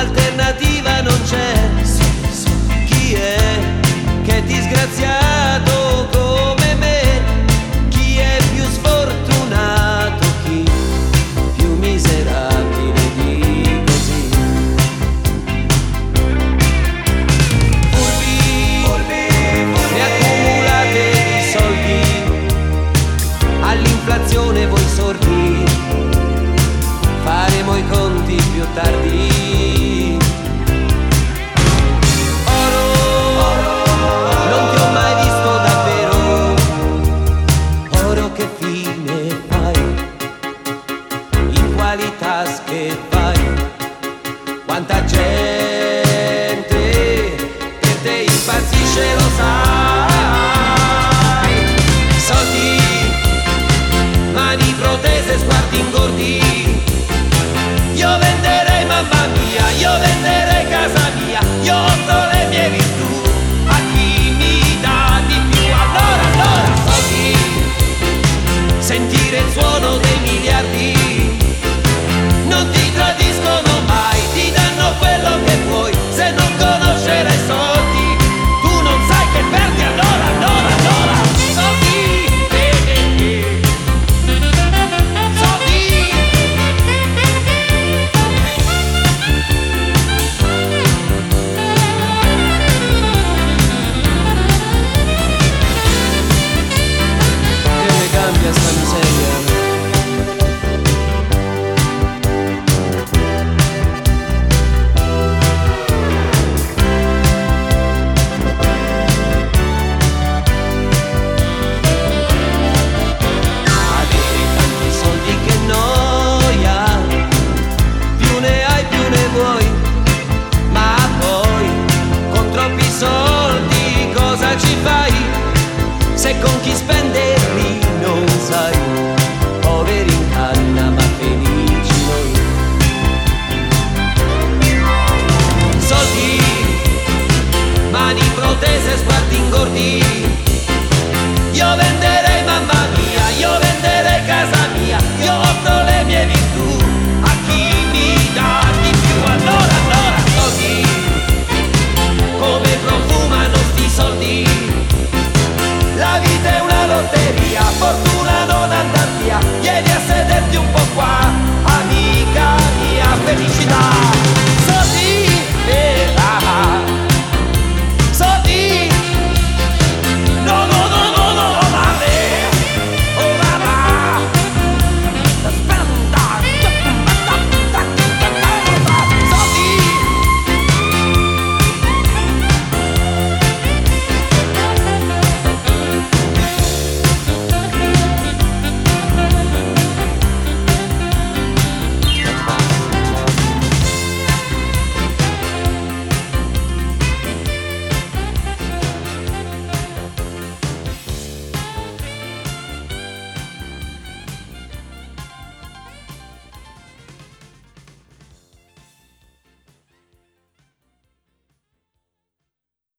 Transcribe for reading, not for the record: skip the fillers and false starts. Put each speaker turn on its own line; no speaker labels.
un'alternativa non c'è. Chi è che è disgraziato come me? Chi è più sfortunato? Chi più miserabile di così? Ne accumulate di soldi, all'inflazione voi sordi, faremo i conti più tardi. Oro, non ti ho mai visto davvero. Oro, che fine fai? In quali tasche vai? Quanta gente